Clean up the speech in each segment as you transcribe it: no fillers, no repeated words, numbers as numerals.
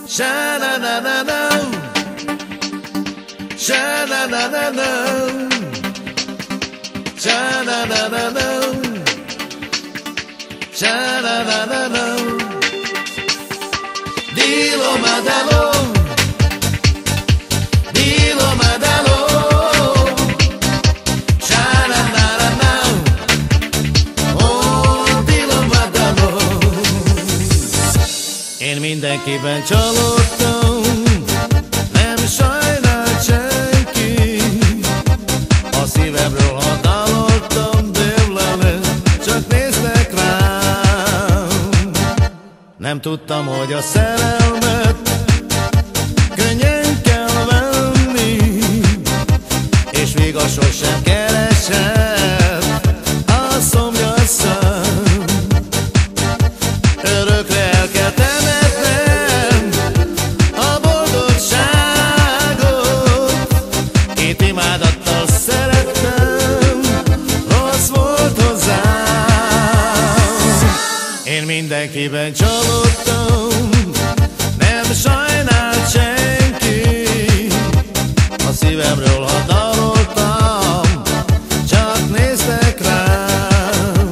Sha-na-na-na-na, sha-na-na-na-na, sha-na-na-na-na, sha-na-na-na-na. Dilo Madalo, Dilo Madalo, sha-na-na-na-na, oh Dilo Madalo. Én mindenkiben csalódtam, nem sajnált senki. A szívemről ha daloltam, délelőtt csak néztek rám. Nem tudtam, hogy a szerelmet könnyen kell venni, és még a sosem keresett a szomjas szám. Örökre el kell temetnem a boldogságot. Két imádattal szerettem, rossz volt hozzám. Én mindenkiben csalódtam, nem sajnált senki. A szívemről ha daloltam, csak néztek rám.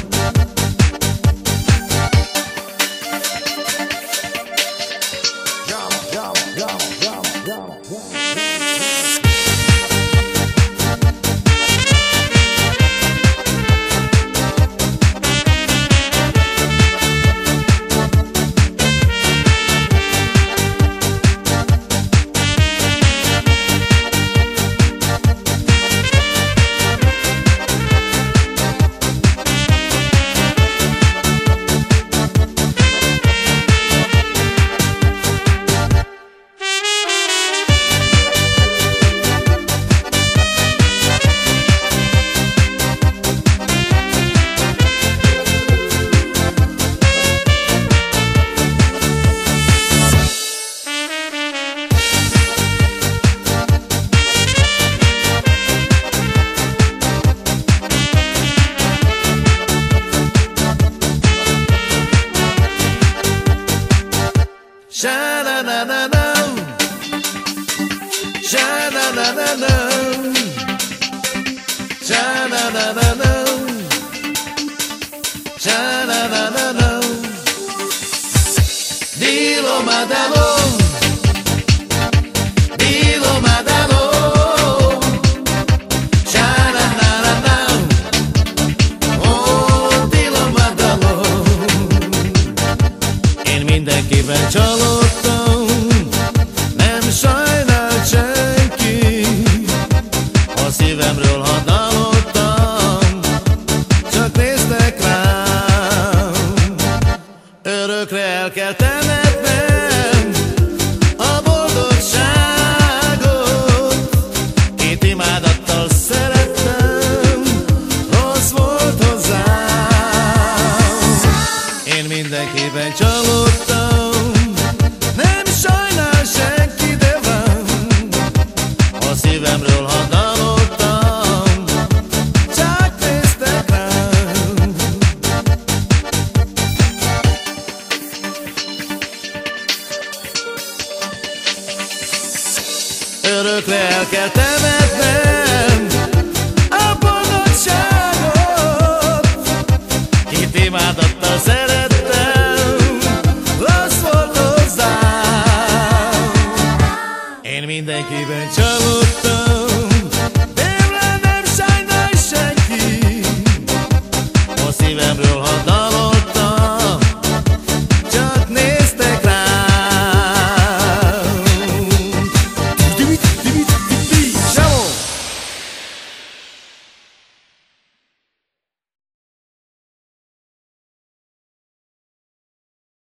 Sha-na-na-na-na, sha-na-na-na-na, sha-na-na-na-na, sha-na-na-na-na. Dilo Madalo, Dilo Madalo, sha-na-na-na-na, oh Dilo Madalo. Én mindenkiben csalódtam, nem sajnált senki. A szívemről ha daloltam, csak néztek rám. Örökre el kell temetnem a boldogságot. Két imádattal szerettem, rossz volt hozzám. Én mindenkiben csalódtam, nem sajnál senki, de van. A szívemről ha daloltam, csak néztek rám. Örökre el kell temetnem a boldogságot. Két imádattal szerettem, rossz volt hozzám. Én mindenkiben csalódtam, tényleg nem sajnál senki. A szívemről ha